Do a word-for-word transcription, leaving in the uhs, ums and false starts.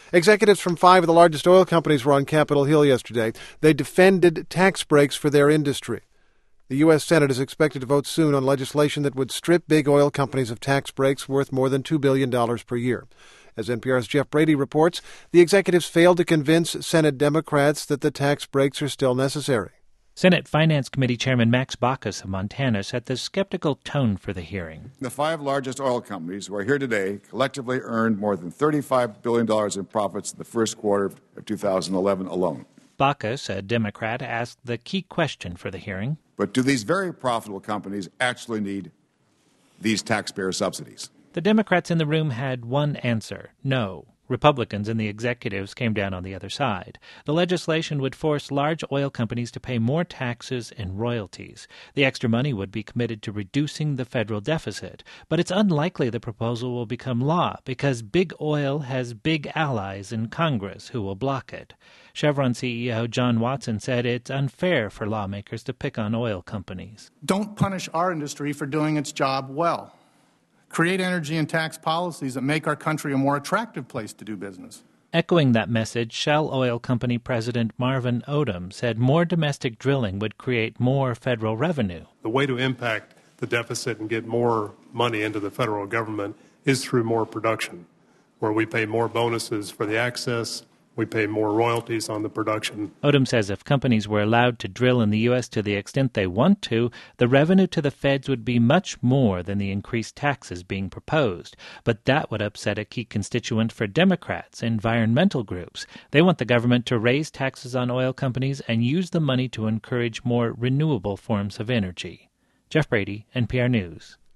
Executives from five of the largest oil companies were on Capitol Hill yesterday. They defended tax breaks for their industry. The U S. Senate is expected to vote soon on legislation that would strip big oil companies of tax breaks worth more than two billion dollars per year. As N P R's Jeff Brady reports, the executives failed to convince Senate Democrats that the tax breaks are still necessary. Senate Finance Committee Chairman Max Baucus of Montana set the skeptical tone for the hearing. The five largest oil companies who are here today collectively earned more than thirty-five billion dollars in profits in the first quarter of two thousand eleven alone. Baucus, a Democrat, asked the key question for the hearing. But do these very profitable companies actually need these taxpayer subsidies? The Democrats in the room had one answer: no. Republicans and the executives came down on the other side. The legislation would force large oil companies to pay more taxes and royalties. The extra money would be committed to reducing the federal deficit. But it's unlikely the proposal will become law because big oil has big allies in Congress who will block it. Chevron C E O John Watson said it's unfair for lawmakers to pick on oil companies. Don't punish our industry for doing its job well. Create energy and tax policies that make our country a more attractive place to do business. Echoing that message, Shell Oil Company President Marvin Odom said more domestic drilling would create more federal revenue. The way to impact the deficit and get more money into the federal government is through more production, where we pay more bonuses for the access. We pay more royalties on the production. Odom says if companies were allowed to drill in the U S to the extent they want to, the revenue to the feds would be much more than the increased taxes being proposed. But that would upset a key constituent for Democrats, environmental groups. They want the government to raise taxes on oil companies and use the money to encourage more renewable forms of energy. Jeff Brady, N P R News.